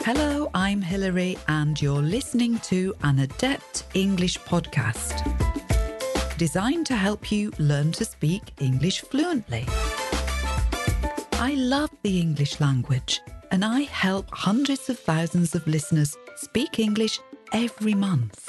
Hello, I'm Hilary and you're listening to an Adept English podcast designed to help you learn to speak English fluently. I love the English language and I help hundreds of thousands of listeners speak English every month.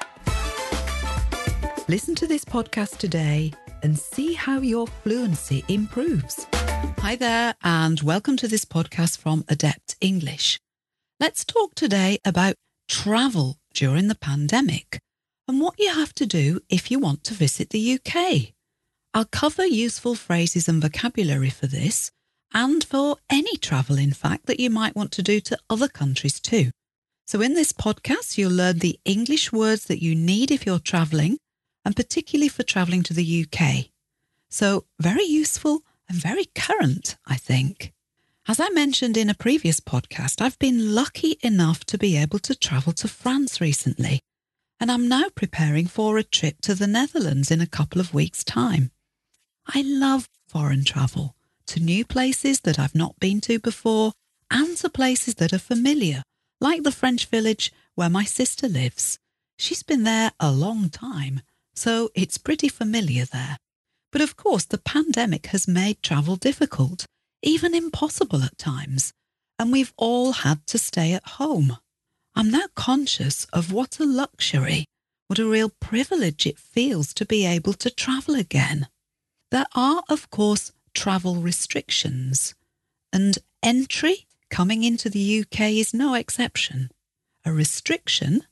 Listen to this podcast today and see how your fluency improves. Hi there and welcome to this podcast from Adept English. Let's talk today about travel during the pandemic and what you have to do if you want to visit the UK. I'll cover useful phrases and vocabulary for this and for any travel, in fact, that you might want to do to other countries too. So in this podcast, you'll learn the English words that you need if you're travelling and particularly for travelling to the UK. So very useful and very current, I think. As I mentioned in a previous podcast, I've been lucky enough to be able to travel to France recently, and I'm now preparing for a trip to the Netherlands in a couple of weeks' time. I love foreign travel, to new places that I've not been to before, and to places that are familiar, like the French village where my sister lives. She's been there a long time, so it's pretty familiar there. But of course, the pandemic has made travel difficult, even impossible at times, and we've all had to stay at home. I'm now conscious of what a luxury, what a real privilege it feels to be able to travel again. There are, of course, travel restrictions, and entry coming into the UK is no exception. A restriction,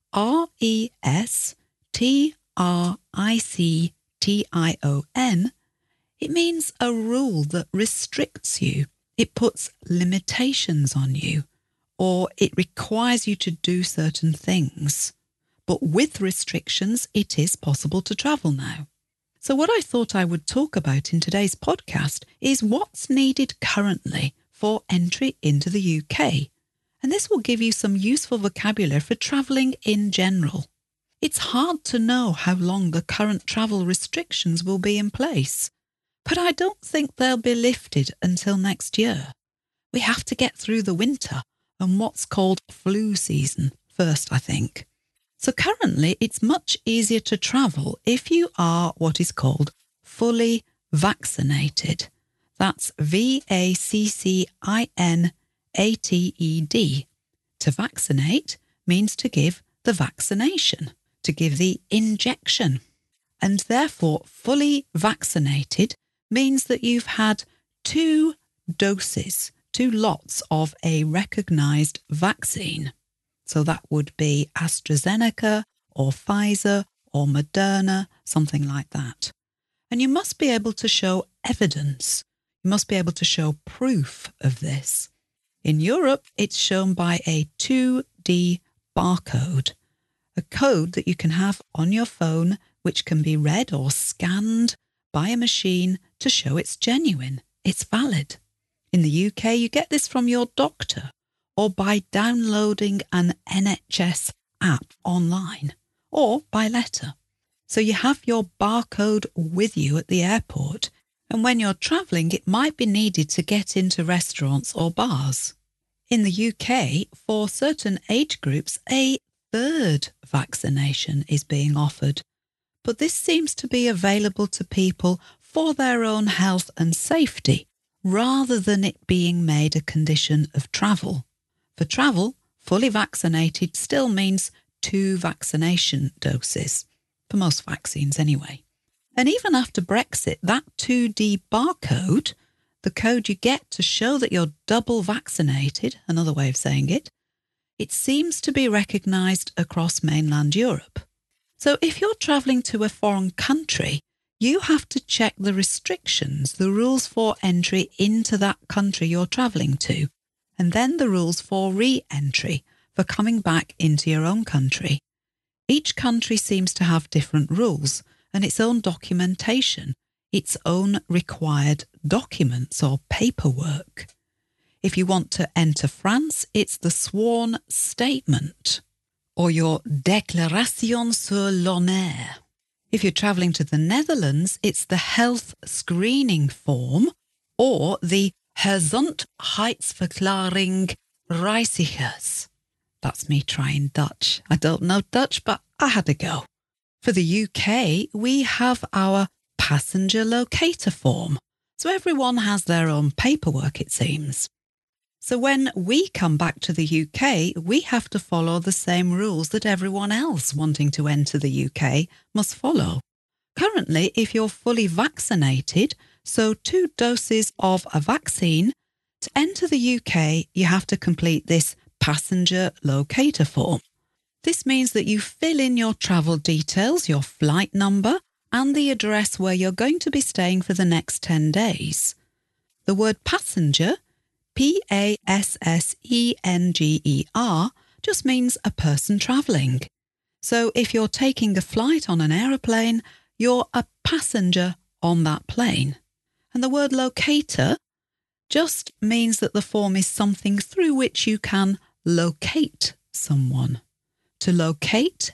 RESTRICTION, it means a rule that restricts you. It puts limitations on you, or it requires you to do certain things. But with restrictions, it is possible to travel now. So what I thought I would talk about in today's podcast is what's needed currently for entry into the UK. And this will give you some useful vocabulary for travelling in general. It's hard to know how long the current travel restrictions will be in place, but I don't think they'll be lifted until next year. We have to get through the winter and what's called flu season first, I think. So currently it's much easier to travel if you are what is called fully vaccinated. That's VACCINATED. To vaccinate means to give the vaccination, to give the injection. And therefore, fully vaccinated means that you've had 2 doses, 2 lots of a recognised vaccine. So that would be AstraZeneca or Pfizer or Moderna, something like that. And you must be able to show evidence. You must be able to show proof of this. In Europe, it's shown by a 2D barcode, a code that you can have on your phone which can be read or scanned by a machine to show it's genuine, it's valid. In the UK, you get this from your doctor or by downloading an NHS app online or by letter. So you have your barcode with you at the airport, and when you're travelling, it might be needed to get into restaurants or bars. In the UK, for certain age groups, a 3rd vaccination is being offered. But this seems to be available to people for their own health and safety, rather than it being made a condition of travel. For travel, fully vaccinated still means 2 vaccination doses, for most vaccines anyway. And even after Brexit, that 2D barcode, the code you get to show that you're double vaccinated, another way of saying it seems to be recognised across mainland Europe. So if you're travelling to a foreign country, you have to check the restrictions, the rules for entry into that country you're travelling to, and then the rules for re-entry, for coming back into your own country. Each country seems to have different rules and its own documentation, its own required documents or paperwork. If you want to enter France, it's the sworn statement, or your déclaration sur l'honneur. If you're travelling to the Netherlands, it's the health screening form or the Gezondheidsverklaring reizigers. That's me trying Dutch. I don't know Dutch, but I had a go. For the UK, we have our passenger locator form. So everyone has their own paperwork, it seems. So when we come back to the UK, we have to follow the same rules that everyone else wanting to enter the UK must follow. Currently, if you're fully vaccinated, so 2 doses of a vaccine, to enter the UK, you have to complete this passenger locator form. This means that you fill in your travel details, your flight number, and the address where you're going to be staying for the next 10 days. The word passenger, Passenger, just means a person travelling. So if you're taking a flight on an aeroplane, you're a passenger on that plane. And the word locator just means that the form is something through which you can locate someone. To locate,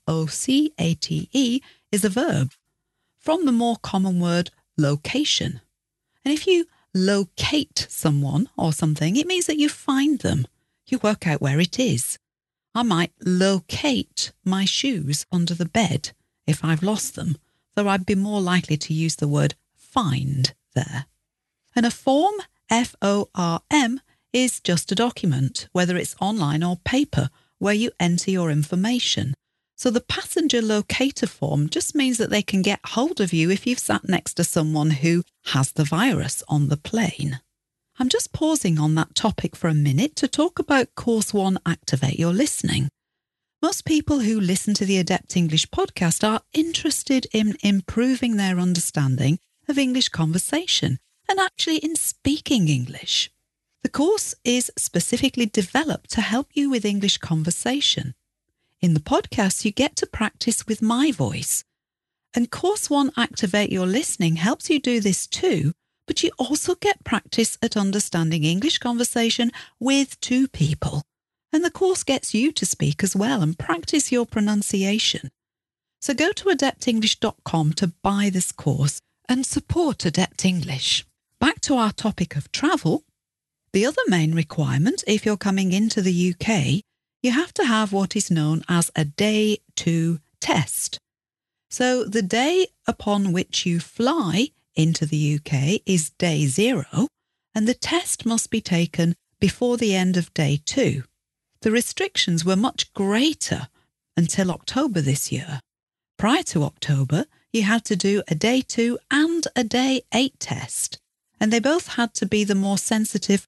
L-O-C-A-T-E, is a verb from the more common word location. And if you locate someone or something, it means that you find them. You work out where it is. I might locate my shoes under the bed if I've lost them, though I'd be more likely to use the word find there. And a form, F-O-R-M, is just a document, whether it's online or paper, where you enter your information. So the passenger locator form just means that they can get hold of you if you've sat next to someone who has the virus on the plane. I'm just pausing on that topic for a minute to talk about Course 1 Activate Your Listening. Most people who listen to the Adept English podcast are interested in improving their understanding of English conversation and actually in speaking English. The course is specifically developed to help you with English conversation. In the podcast, you get to practice with my voice. And Course 1 Activate Your Listening helps you do this too, but you also get practice at understanding English conversation with 2 people. And the course gets you to speak as well and practice your pronunciation. So go to adeptenglish.com to buy this course and support Adept English. Back to our topic of travel. The other main requirement, if you're coming into the UK, you have to have what is known as a Day 2 test. So the day upon which you fly into the UK is Day 0, and the test must be taken before the end of Day 2. The restrictions were much greater until October this year. Prior to October, you had to do a Day 2 and a Day 8 test, and they both had to be the more sensitive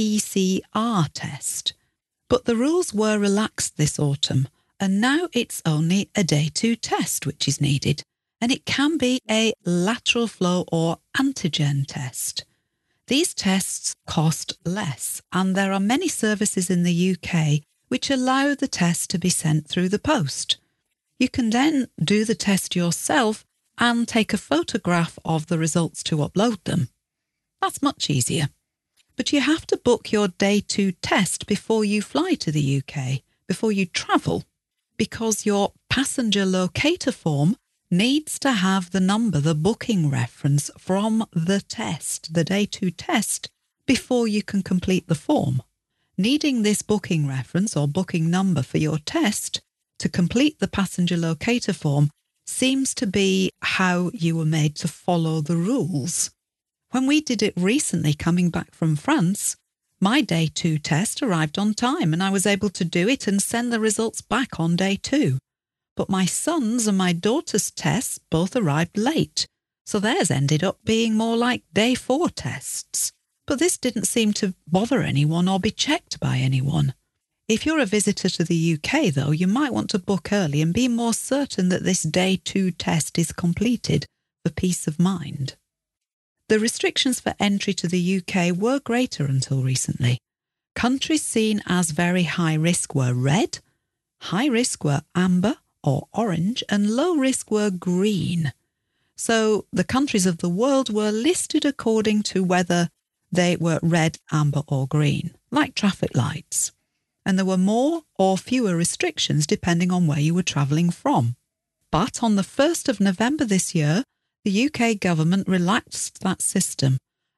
PCR test. But the rules were relaxed this autumn, and now it's only a Day 2 test which is needed, and it can be a lateral flow or antigen test. These tests cost less, and there are many services in the UK which allow the test to be sent through the post. You can then do the test yourself and take a photograph of the results to upload them. That's much easier. But you have to book your Day 2 test before you fly to the UK, before you travel, because your passenger locator form needs to have the number, the booking reference from the test, the Day 2 test, before you can complete the form. Needing this booking reference or booking number for your test to complete the passenger locator form seems to be how you were made to follow the rules. When we did it recently coming back from France, my Day 2 test arrived on time and I was able to do it and send the results back on Day 2. But my son's and my daughter's tests both arrived late, so theirs ended up being more like Day 4 tests. But this didn't seem to bother anyone or be checked by anyone. If you're a visitor to the UK, though, you might want to book early and be more certain that this Day 2 test is completed for peace of mind. The restrictions for entry to the UK were greater until recently. Countries seen as very high risk were red, high risk were amber or orange, and low risk were green. So the countries of the world were listed according to whether they were red, amber or green, like traffic lights. And there were more or fewer restrictions depending on where you were travelling from. But on the 1st of November this year, the UK government relaxed that system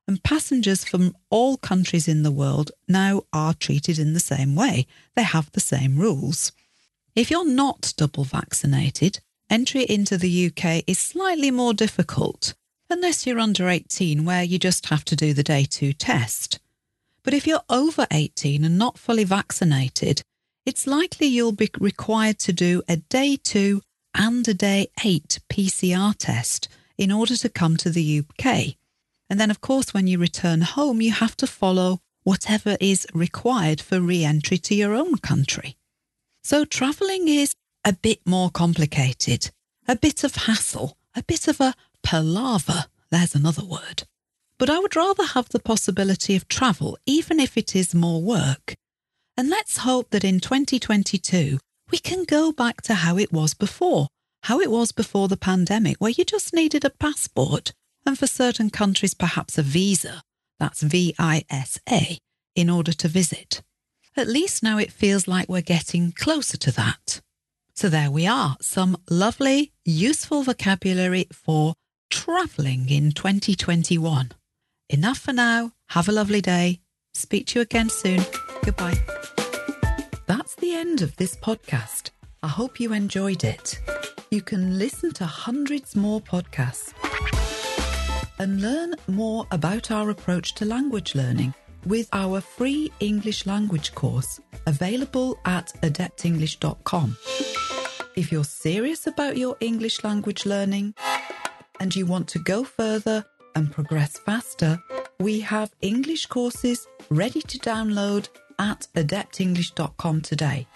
and passengers from all countries in the world now are treated in the same way. They have the same rules. If you're not double vaccinated, entry into the UK is slightly more difficult, unless you're under 18, where you just have to do the day 2 test. But if you're over 18 and not fully vaccinated, it's likely you'll be required to do a day 2 and a day 8 PCR test in order to come to the UK. And then, of course, when you return home, you have to follow whatever is required for re-entry to your own country. So travelling is a bit more complicated, a bit of hassle, a bit of a palaver, there's another word. But I would rather have the possibility of travel, even if it is more work. And let's hope that in 2022, we can go back to how it was before the pandemic, where you just needed a passport, and for certain countries perhaps a visa, that's VISA, in order to visit. At least now it feels like we're getting closer to that. So there we are, some lovely, useful vocabulary for travelling in 2021. Enough for now. Have a lovely day. Speak to you again soon. Goodbye. That's the end of this podcast. I hope you enjoyed it. You can listen to hundreds more podcasts and learn more about our approach to language learning with our free English language course available at adeptenglish.com. If you're serious about your English language learning and you want to go further and progress faster, we have English courses ready to download at adeptenglish.com today.